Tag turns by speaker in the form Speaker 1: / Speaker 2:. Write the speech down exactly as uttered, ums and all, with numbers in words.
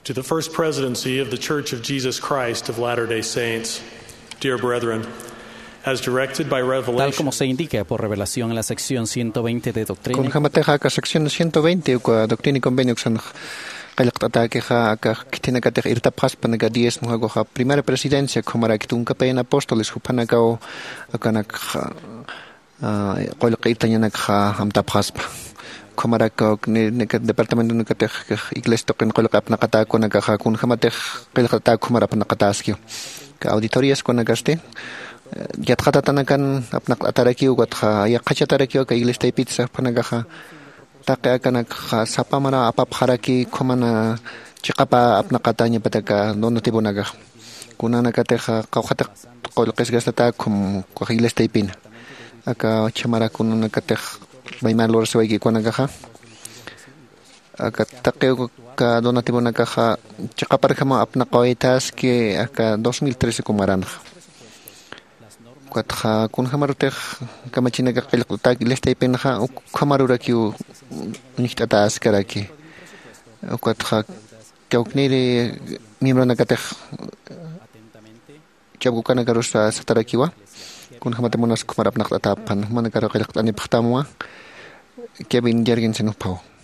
Speaker 1: To the First Presidency of the Church of Jesus Christ of Latter-day Saints, dear brethren, as directed by
Speaker 2: Tal
Speaker 1: revelation,
Speaker 2: como se indica por revelación en la sección ciento veinte de Doctrina,
Speaker 3: Con jamateja ka sección ciento veinte kwa doctrina y convenio san qalaqtata que ja ka kitina ka te irta paspan ga diez mo ha primera presidencia como ra kitun ka pen apóstoles hupana ka o kana qol qitanya nak ha hamta paspa como ra ka ne departamento ne ka te iglesia token qol qap na kata ko na ka kun jamate qalaqta kuma ra na kataskio ka auditorías con agaste yatqatatanakan apnaq ataraki ugatqa yaqachataraki ka iglesia pizza panagaja taqa kana sapamara apapjaraki khomana chiqapa apnaqataña pataka dono tibunaga kunana kateja qawjata qolqisgastata khum ko iglesia pina aka chamara kunana katej baymalor sewayki kunagaja aka taqe ka dono tibunaga chiqapar khama apnaqoitas que aka dos mil trece kumarana Katha kun hamaruteh kamachina ka qilqta iglesia penja kamaruraki nicht atas karaki katha kaukniri miembro na kateh chabukana garusta satarakiwa kun hamatemonas kumarap naqta pan manakara qilqtani pxtamwa Kevin Jergensen upau